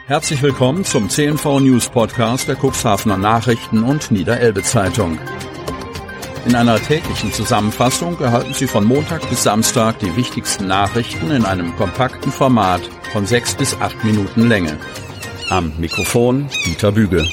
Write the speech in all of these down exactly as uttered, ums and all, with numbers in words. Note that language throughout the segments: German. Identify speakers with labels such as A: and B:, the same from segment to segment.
A: Herzlich willkommen zum C N V News Podcast der Cuxhavener Nachrichten und Niederelbe Zeitung. In einer täglichen Zusammenfassung erhalten Sie von Montag bis Samstag die wichtigsten Nachrichten in einem kompakten Format von sechs bis acht Minuten Länge. Am Mikrofon Dieter Büge.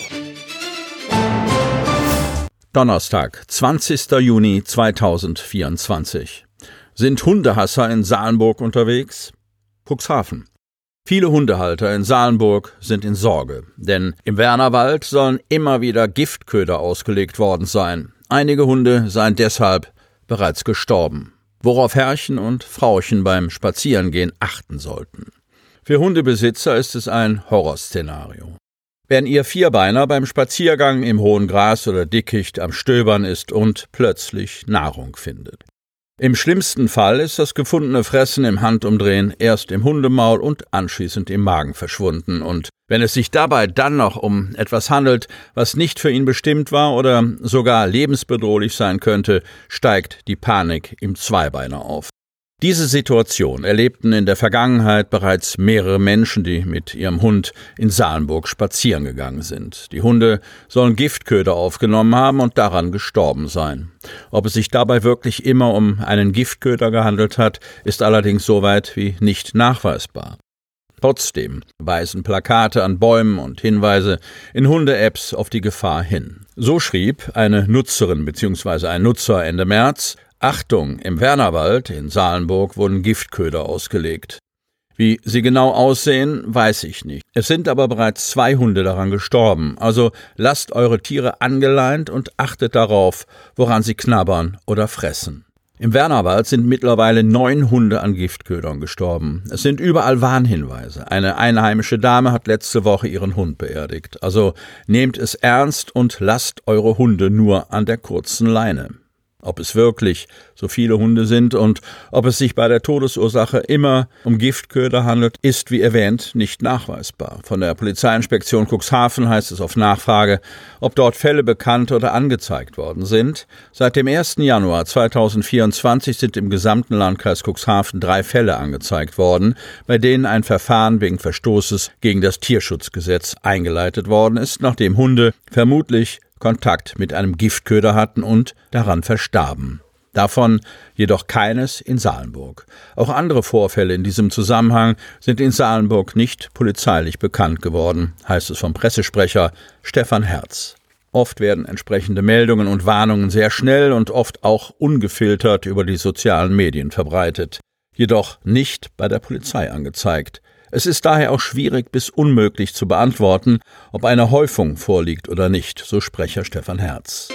A: Donnerstag, zwanzigster Juni zweitausendvierundzwanzig. Sind Hundehasser in Salenburg unterwegs? Cuxhaven. Viele Hundehalter in Salenburg sind in Sorge, denn im Wernerwald sollen immer wieder Giftköder ausgelegt worden sein. Einige Hunde seien deshalb bereits gestorben, worauf Herrchen und Frauchen beim Spazierengehen achten sollten. Für Hundebesitzer ist es ein Horrorszenario. Wenn Ihr Vierbeiner beim Spaziergang im hohen Gras oder Dickicht am Stöbern ist und plötzlich Nahrung findet. Im schlimmsten Fall ist das gefundene Fressen im Handumdrehen erst im Hundemaul und anschließend im Magen verschwunden. Und wenn es sich dabei dann noch um etwas handelt, was nicht für ihn bestimmt war oder sogar lebensbedrohlich sein könnte, steigt die Panik im Zweibeiner auf. Diese Situation erlebten in der Vergangenheit bereits mehrere Menschen, die mit ihrem Hund in Salenburg spazieren gegangen sind. Die Hunde sollen Giftköder aufgenommen haben und daran gestorben sein. Ob es sich dabei wirklich immer um einen Giftköder gehandelt hat, ist allerdings soweit wie nicht nachweisbar. Trotzdem weisen Plakate an Bäumen und Hinweise in Hunde-Apps auf die Gefahr hin. So schrieb eine Nutzerin bzw. ein Nutzer Ende März: Achtung, im Wernerwald in Salenburg wurden Giftköder ausgelegt. Wie sie genau aussehen, weiß ich nicht. Es sind aber bereits zwei Hunde daran gestorben, also lasst eure Tiere angeleint und achtet darauf, woran sie knabbern oder fressen. Im Wernerwald sind mittlerweile neun Hunde an Giftködern gestorben. Es sind überall Warnhinweise. Eine einheimische Dame hat letzte Woche ihren Hund beerdigt. Also nehmt es ernst und lasst eure Hunde nur an der kurzen Leine. Ob es wirklich so viele Hunde sind und ob es sich bei der Todesursache immer um Giftköder handelt, ist wie erwähnt nicht nachweisbar. Von der Polizeiinspektion Cuxhaven heißt es auf Nachfrage, ob dort Fälle bekannt oder angezeigt worden sind. Seit dem ersten Januar zweitausendvierundzwanzig sind im gesamten Landkreis Cuxhaven drei Fälle angezeigt worden, bei denen ein Verfahren wegen Verstoßes gegen das Tierschutzgesetz eingeleitet worden ist, nachdem Hunde vermutlich Kontakt mit einem Giftköder hatten und daran verstarben. Davon jedoch keines in Salenburg. Auch andere Vorfälle in diesem Zusammenhang sind in Salenburg nicht polizeilich bekannt geworden, heißt es vom Pressesprecher Stefan Herz. Oft werden entsprechende Meldungen und Warnungen sehr schnell und oft auch ungefiltert über die sozialen Medien verbreitet, jedoch nicht bei der Polizei angezeigt. Es ist daher auch schwierig bis unmöglich zu beantworten, ob eine Häufung vorliegt oder nicht, so Sprecher Stefan Herz.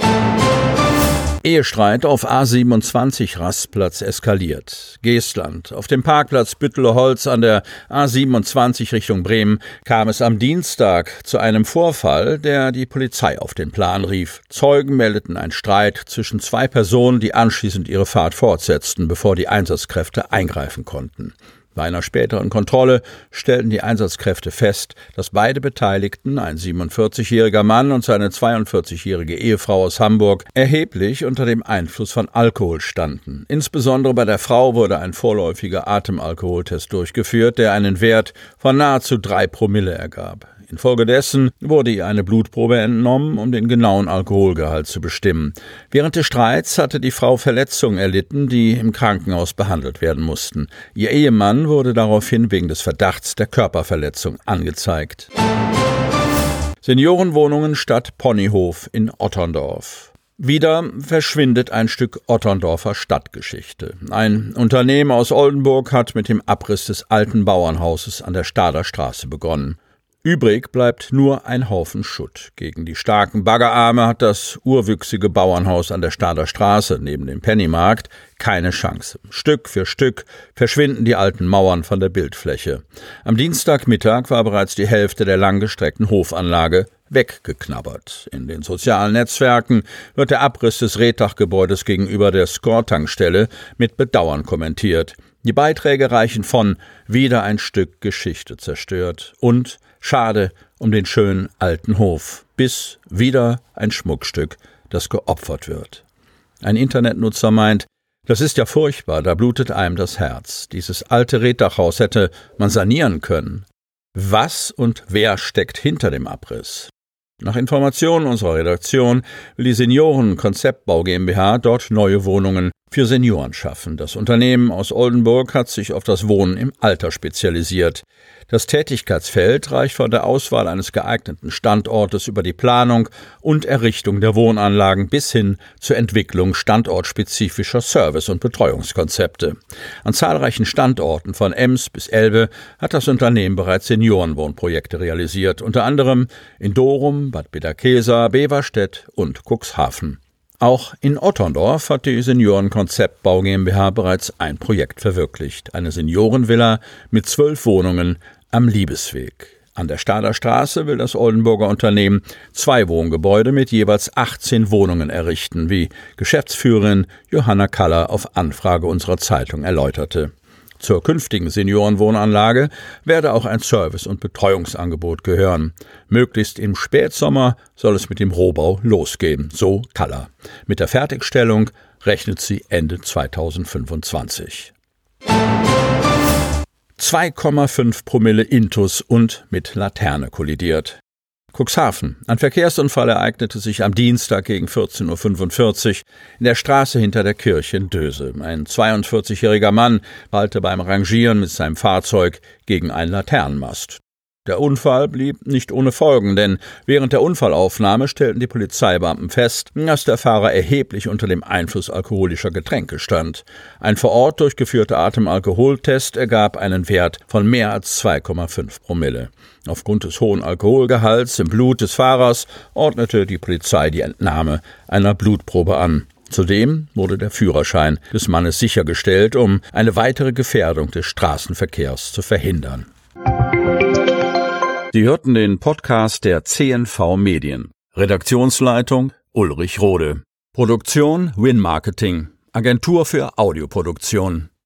A: Ehestreit auf A siebenundzwanzig Rastplatz eskaliert. Geestland. Auf dem Parkplatz Bütteler-Holz an der A siebenundzwanzig Richtung Bremen kam es am Dienstag zu einem Vorfall, der die Polizei auf den Plan rief. Zeugen meldeten einen Streit zwischen zwei Personen, die anschließend ihre Fahrt fortsetzten, bevor die Einsatzkräfte eingreifen konnten. Bei einer späteren Kontrolle stellten die Einsatzkräfte fest, dass beide Beteiligten, ein siebenundvierzigjähriger Mann und seine zweiundvierzigjährige Ehefrau aus Hamburg, erheblich unter dem Einfluss von Alkohol standen. Insbesondere bei der Frau wurde ein vorläufiger Atemalkoholtest durchgeführt, der einen Wert von nahezu drei Promille ergab. Infolgedessen wurde ihr eine Blutprobe entnommen, um den genauen Alkoholgehalt zu bestimmen. Während des Streits hatte die Frau Verletzungen erlitten, die im Krankenhaus behandelt werden mussten. Ihr Ehemann wurde daraufhin wegen des Verdachts der Körperverletzung angezeigt. Seniorenwohnungen statt Ponyhof in Otterndorf. Wieder verschwindet ein Stück Otterndorfer Stadtgeschichte. Ein Unternehmen aus Oldenburg hat mit dem Abriss des alten Bauernhauses an der Stader Straße begonnen. Übrig bleibt nur ein Haufen Schutt. Gegen die starken Baggerarme hat das urwüchsige Bauernhaus an der Stader Straße neben dem Pennymarkt keine Chance. Stück für Stück verschwinden die alten Mauern von der Bildfläche. Am Dienstagmittag war bereits die Hälfte der langgestreckten Hofanlage weggeknabbert. In den sozialen Netzwerken wird der Abriss des Rehtachgebäudes gegenüber der Score-Tankstelle mit Bedauern kommentiert. Die Beiträge reichen von »Wieder ein Stück Geschichte zerstört« und »Schade um den schönen alten Hof« bis »Wieder ein Schmuckstück, das geopfert wird«. Ein Internetnutzer meint, das ist ja furchtbar, da blutet einem das Herz. Dieses alte Rehtachhaus hätte man sanieren können. Was und wer steckt hinter dem Abriss? Nach Informationen unserer Redaktion will die Senioren Konzeptbau GmbH dort neue Wohnungen für Senioren schaffen. Das Unternehmen aus Oldenburg hat sich auf das Wohnen im Alter spezialisiert. Das Tätigkeitsfeld reicht von der Auswahl eines geeigneten Standortes über die Planung und Errichtung der Wohnanlagen bis hin zur Entwicklung standortspezifischer Service- und Betreuungskonzepte. An zahlreichen Standorten von Ems bis Elbe hat das Unternehmen bereits Seniorenwohnprojekte realisiert, unter anderem in Dorum, Bad Bederkesa, Beverstedt und Cuxhaven. Auch in Otterndorf hat die Senioren-Konzeptbau GmbH bereits ein Projekt verwirklicht. Eine Seniorenvilla mit zwölf Wohnungen am Liebesweg. An der Stader Straße will das Oldenburger Unternehmen zwei Wohngebäude mit jeweils achtzehn Wohnungen errichten, wie Geschäftsführerin Johanna Kaller auf Anfrage unserer Zeitung erläuterte. Zur künftigen Seniorenwohnanlage werde auch ein Service- und Betreuungsangebot gehören. Möglichst im Spätsommer soll es mit dem Rohbau losgehen, so Kaller. Mit der Fertigstellung rechnet sie Ende zweitausendfünfundzwanzig. zwei Komma fünf Promille Intus und mit Laterne kollidiert. Cuxhaven. Ein Verkehrsunfall ereignete sich am Dienstag gegen vierzehn Uhr fünfundvierzig in der Straße hinter der Kirche in Döse. Ein zweiundvierzigjähriger Mann prallte beim Rangieren mit seinem Fahrzeug gegen einen Laternenmast. Der Unfall blieb nicht ohne Folgen, denn während der Unfallaufnahme stellten die Polizeibeamten fest, dass der Fahrer erheblich unter dem Einfluss alkoholischer Getränke stand. Ein vor Ort durchgeführter Atemalkoholtest ergab einen Wert von mehr als zwei Komma fünf Promille. Aufgrund des hohen Alkoholgehalts im Blut des Fahrers ordnete die Polizei die Entnahme einer Blutprobe an. Zudem wurde der Führerschein des Mannes sichergestellt, um eine weitere Gefährdung des Straßenverkehrs zu verhindern. Sie hörten den Podcast der C N V Medien. Redaktionsleitung Ulrich Rode. Produktion Win Marketing. Agentur für Audioproduktion.